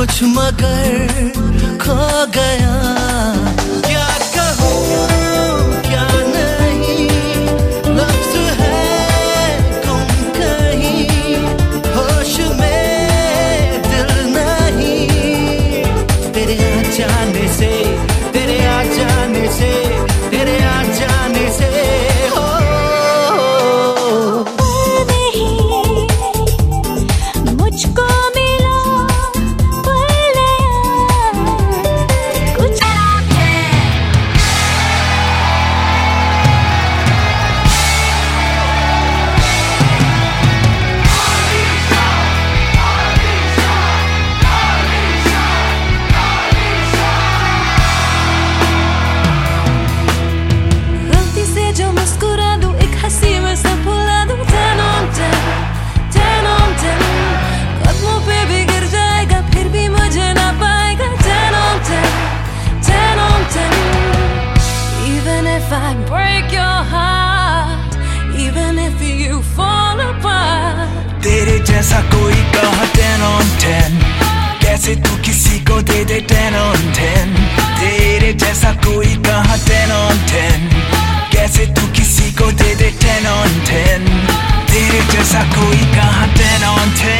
कुछ मगर खो गया। क्या कहूँ क्या नहीं, लफ्ज़ है गुम कहीं, होश में दिल नहीं। तेरे आ जाने से, तेरे आ जाने से, तेरे आ जाने से मुझको मिला पल कुछ गलती से जो मुस्कुरा दूं, एक हंसी में सब भुला दूं। 10 on 10, 10 on 10, कदमों पे भी गिर जाएगा फिर भी मुझे ना पाएगा। 10 on 10, 10 on 10, even if I break your heart, even if you fall apart। तेरे जैसा कोई कहाँ 10 on 10, कैसे तू किसी को दे दे 10 on 10। तेरे जैसा कोई कहाँ 10 on 10, कैसे तू किसी को दे दे 10 on 10। तेरे जैसा कोई कहाँ 10 on 10।